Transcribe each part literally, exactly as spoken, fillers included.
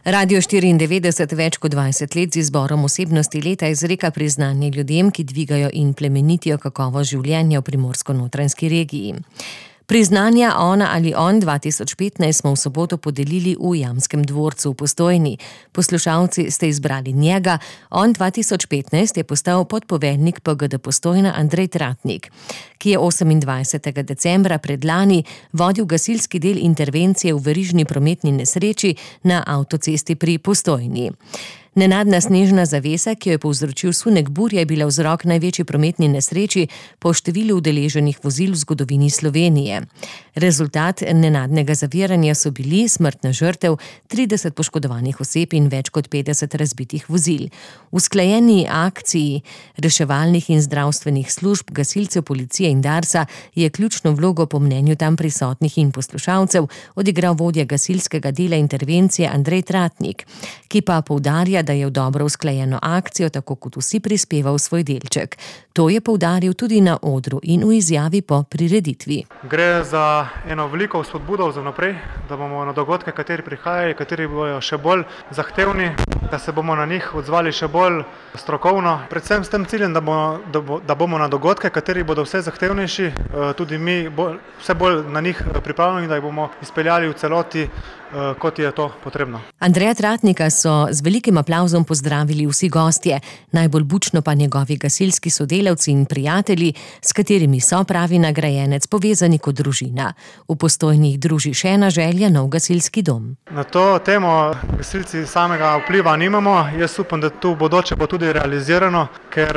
Radio štiriindevetdeset več kot dvajset let z izborom osebnosti leta izreka priznanje ljudem, ki dvigajo in plemenitijo kakovost življenja v primorsko-notranjski regiji. Priznanja Ona ali on dva tisoč petnajst smo v soboto podelili v Jamskem dvorcu v Postojni. Poslušalci ste izbrali njega, On dva tisoč petnajst je postal podpoveljnik P G D Postojna Andrej Tratnik, ki je osemindvajsetega decembra predlani vodil gasilski del intervencije v verižni prometni nesreči na avtocesti pri Postojni. Nenadna snežna zavesa, ki jo je povzročil sunek burje, je bila vzrok največji prometni nesreči po številu udeleženih vozil v zgodovini Slovenije. Rezultat nenadnega zaviranja so bili smrtna žrtev, trideset poškodovanih oseb in več kot petdeset razbitih vozil. V usklajeni akciji reševalnih in zdravstvenih služb, gasilcev, policije in Darsa je ključno vlogo po mnenju tam prisotnih in poslušalcev odigral vodja gasilskega dela intervencije Andrej Tratnik, ki pa poudarja, da je v dobro usklajeno akcijo tako kot vsi prispeval svoj delček. To je poudaril tudi na odru in v izjavi po prireditvi. Gre za eno veliko spodbudo za naprej, da bomo na dogodke, kateri prihajajo, kateri bojo še bolj zahtevni, da se bomo na njih odzvali še bolj strokovno. Predvsem s tem ciljem, da bomo, da bo, da bomo na dogodke, kateri bodo vse zahtevnejši, tudi mi bolj, vse bolj na njih pripravljeni, da jih bomo izpeljali v celoti, kot je to potrebno. Andreja Tratnika so z velikim aplavzom pozdravili vsi gostje, najbolj bučno pa njegovi gasilski sodelavci in prijatelji, s katerimi so, pravi nagrajenec, povezani kot družina. V Postojni jih druži še ena želja, nov gasilski dom. Na to temo gasilci samega vpliva nimamo. Jaz upam, da tu v bodoče bo tudi realizirano, ker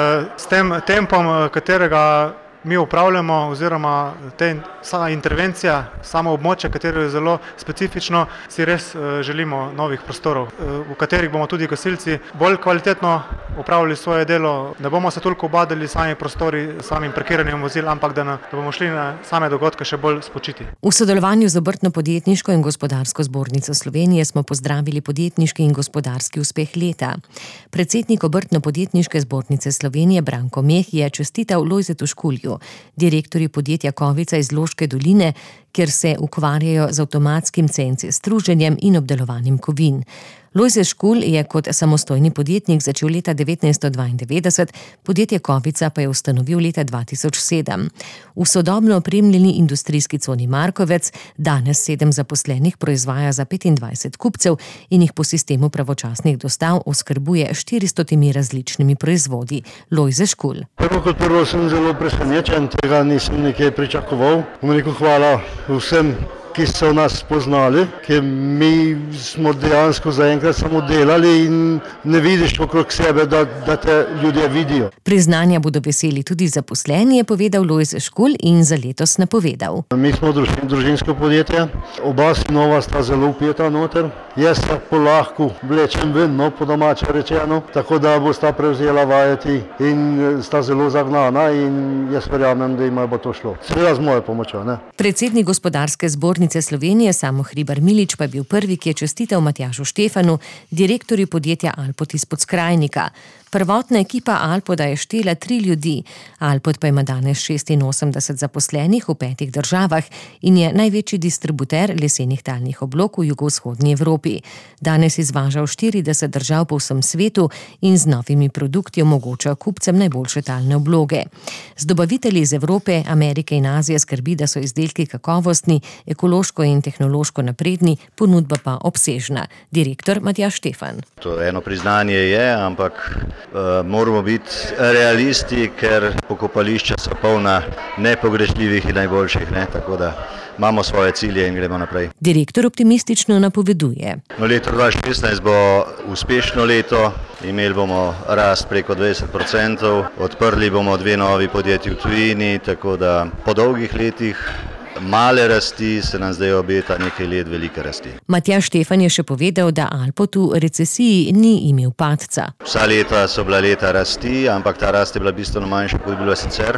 s tem tempom, katerega mi upravljamo, oziroma te intervencija, samo območje, katero je zelo specifično, si res želimo novih prostorov, v katerih bomo tudi gasilci bolj kvalitetno upravljali svoje delo. Ne bomo se toliko ubadali sami prostori, samim parkiranjem vozil, ampak da, na, da bomo šli na same dogodke še bolj spočiti. V sodelovanju z Obrtno-podjetniško in gospodarsko zbornico Slovenije smo pozdravili podjetniški in gospodarski uspeh leta. Predsednik Obrtno-podjetniške zbornice Slovenije Branko Meh je čestital Lojzetu Škulju, direktorju podjetja Kovica iz Loške doline, kjer se ukvarjajo z avtomatskim C N C struženjem in obdelovanjem kovin. Lojze Škulj je kot samostojni podjetnik začel leta devetnajststo dvaindevetdeset, podjetje Kovica pa je ustanovil leta dva tisoč sedem. V sodobno opremljeni industrijski coni Markovec danes sedem zaposlenih proizvaja za petindvajset kupcev in jih po sistemu pravočasnih dostav oskrbuje štiristotimi različnimi proizvodi. Lojze Škulj. Prvo kot prvo sem zelo presenečen, tega nisem nekaj pričakoval. Veliko hvala vsem, ki so nas poznali, ker mi smo dejansko zaenkrat samo delali in ne vidiš okrog sebe, da, da te ljudje vidijo. Priznanja bodo veseli tudi zaposleni, je povedal Lojze Škulj in za letos napovedal. Mi smo družin, družinsko podjetje, oba sinova sta zelo upeta noter, jaz se polahko vlečem ven, no, po domače rečeno, tako da bosta prevzela vajeti in sta zelo zagnana in jaz verjamem, da ima bo to šlo. Seveda z mojo pomočjo, ne. Predsednik gospodarske zbornice Slovenije Samo Hribar Milič pa je bil prvi, ki je čestital Matjažu Štefanu, direktorju podjetja Alpot iz Podskrajnika. Prvotna ekipa Alpoda je štela tri ljudi, Alpot pa ima danes šestinosemdeset zaposlenih v petih državah in je največji distributer lesenih talnih oblog v jugovzhodni Evropi. Danes izvaža v štirideset držav po vsem svetu in z novimi produkti omogoča kupcem najboljše talne obloge. Z dobavitelji iz Evrope, Amerike in Azije skrbi, da so izdelki kakovostni, ekološko in tehnološko napredni, ponudba pa obsežna. Direktor Matjaž Štefan. To eno priznanje je, ampak Uh, moramo biti realisti, ker pokopališča so polna nepogrešljivih in najboljših, ne? Tako da imamo svoje cilje in gremo naprej. Direktor optimistično napoveduje. No, leto dva tisoč šestnajst bo uspešno leto, imeli bomo rast preko dvajset procentov, odprli bomo dve novi podjetji v tujini, tako da po dolgih letih male rasti se nam zdaj obeta nekaj let velike rasti. Matjaž Štefan je še povedal, da Alpot v recesiji ni imel padca. Vsa leta so bila leta rasti, ampak ta rast je bila bistveno manjša, kot je bila sicer.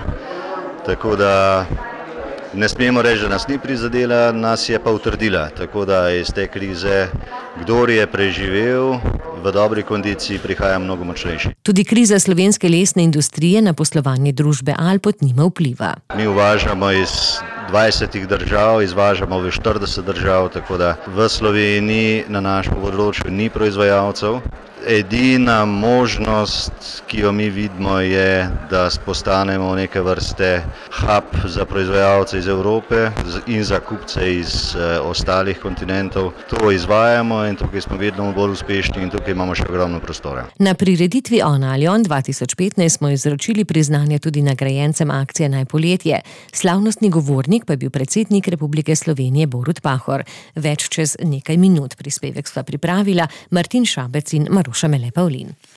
Tako da ne smemo reči, da nas ni prizadela, nas je pa utrdila. Tako da iz te krize, kdor je preživel, v dobri kondiciji prihaja mnogo močnejši. Tudi kriza slovenske lesne industrije na poslovanje družbe Alpot nima vpliva. Mi uvažamo iz dvajsetih držav, izvažamo v štirideset držav, tako da v Sloveniji na našem področju ni proizvajalcev. Edina možnost, ki jo mi vidimo, je, da postanemo neke vrste hub za proizvajalce iz Evrope in za kupce iz eh, ostalih kontinentov. To izvajamo in tukaj smo vedno bolj uspešni in tukaj imamo še ogromno prostora. Na prireditvi Ona ali on dva tisoč petnajst smo izročili priznanje tudi nagrajencem akcije Naj poletje. Slavnostni govornik pa je bil predsednik Republike Slovenije Borut Pahor. Več čez nekaj minut. Prispevek sva pripravila Martin Šabec in Maruša Mele Pavlin.